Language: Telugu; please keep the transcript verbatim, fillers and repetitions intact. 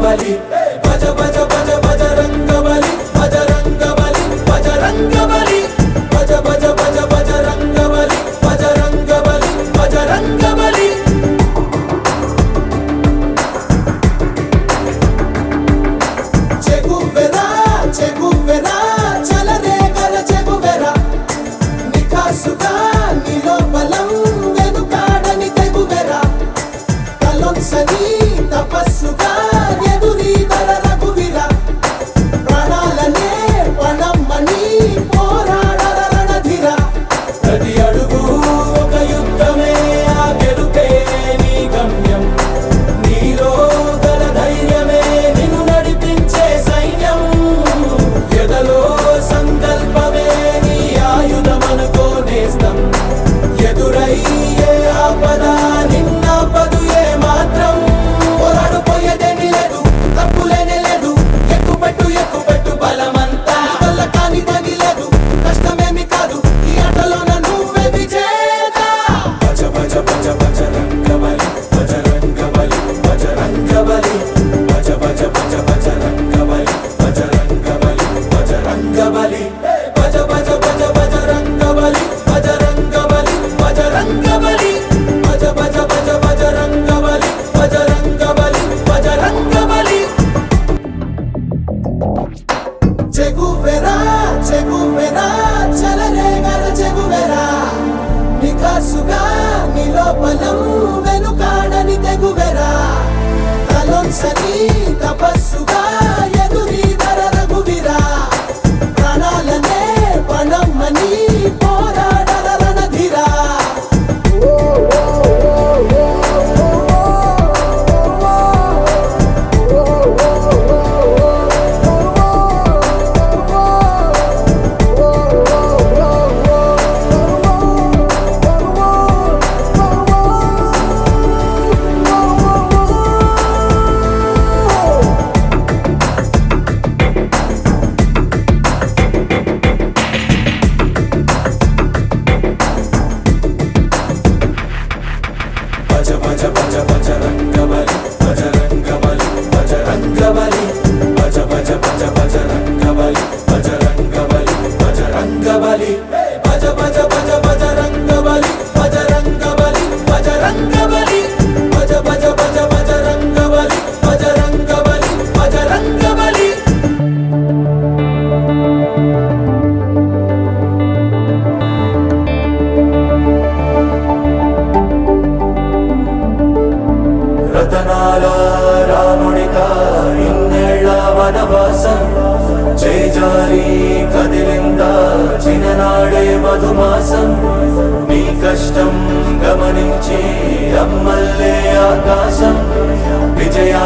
బలి భజ భజ భజ బజరంగ బలి బజరంగ బలి బజరంగ బలి భజ భజ భజ బజరంగ బలి బజరంగ బలి బజరంగ బలి చెగువెరా చెగువెరా చలరే గల చెగువెరా నిఖాసుగా నీలో బలం వెనుకాడని తెగువెరా తలొంసని తపస్సుగా ఎదురీ ధర రఘువీర ప్రాణాలనే పణమ్మని పోరాడర రణధీర ప్రతి అడుగు ఒక యుద్ధమే ఆ గెలుపే నీ గమ్యం నీలో గల ధైర్యమే నిన్ను నడిపించే సైన్యం ఎదలో సంకల్పమే నీ ఆయుధమనుకో నేస్తం ఎదురయ్యే ఆపద నిన్నాపదు ఏ మాత్రం పోరాడు పోయేదేమీ లేదు తప్పులేనే లేదు ఎక్కుపెట్టు ఎక్కుపెట్టు బలమంతా వల్ల కాని పని లేదు కష్టమేమి కాదు ఈ ఆటలోన నువ్వే విజేత భజ భజ భజ బజరంగ బలి బజరంగ బలి బజరంగ బలి భజ భజ భజ బజరంగ బలి బజరంగ బలి బజరంగ బలి భజ భజ భజ బజరంగ బలి బజరంగ బలి బజరంగ బలి భజ భజ భజ బజరంగ బలి బజరంగ బలి బజరంగ బలి చెగువెరా చెగువెరా చలరే గల చెగువెరా నిఖాసుగా నీలో బలం వెనుకాడని తెగువెరా తలొంసని తపస్సుగా ఎదురీ ధర రఘువీర ప్రాణాలనే పణమ్మని పోరాడర రణధీర భజ భజ భజ బజరంగ బలి బజరంగ బలి బజరంగ బలి భజ భజ భజ బజరంగ బలి బజరంగ బలి బజరంగ బలి భజ భజ భజ బజరంగ బలి బజరంగ బలి బజరంగ బలి భజ భజ భజ బజరంగ బలి బజరంగ బలి బజరంగ బలి రతనాల రాముడికా ఇన్నేళ్ల వనవాసం చేజారి కదిలిందా చిన్ననాడే మధుమాసం నీ కష్టం గమనించి అమ్మల్లే ఆకాశం విజయ